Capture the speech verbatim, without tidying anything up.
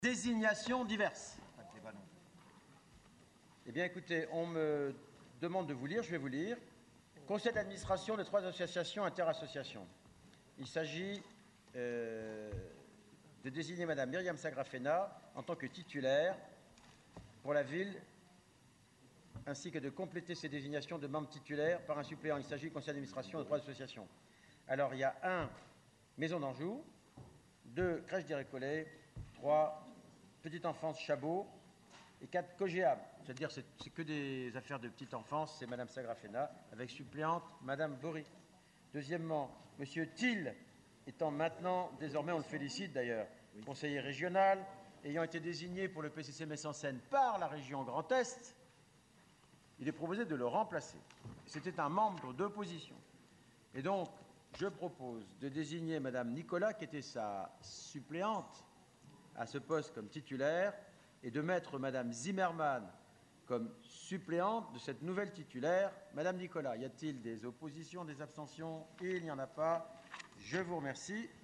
Désignations diverses. Eh bien, écoutez, on me demande de vous lire, je vais vous lire. Conseil d'administration de trois associations interassociations. Il s'agit euh, de désigner Madame Myriam Sagrafena en tant que titulaire pour la ville, ainsi que de compléter ces désignations de membres titulaires par un suppléant. Il s'agit du conseil d'administration de trois associations. Alors, il y a un, Maison d'Anjou, deux, crèche des Récollets, trois, petite enfance Chabot, et quatre, Cogéam. C'est-à-dire c'est, c'est que des affaires de petite enfance, c'est Madame Sagrafena, avec suppléante Madame Bory. Deuxièmement, Monsieur Thiel, étant maintenant, désormais on le félicite d'ailleurs, oui. conseiller régional, ayant été désigné pour le P C C Metz en Seine par la région Grand Est, il est proposé de le remplacer. C'était un membre d'opposition. Et donc, je propose de désigner Madame Nicolas, qui était sa suppléante, à ce poste comme titulaire, et de mettre Madame Zimmermann comme suppléante de cette nouvelle titulaire. Madame Nicolas, y a-t-il des oppositions, des abstentions? Il n'y en a pas. Je vous remercie.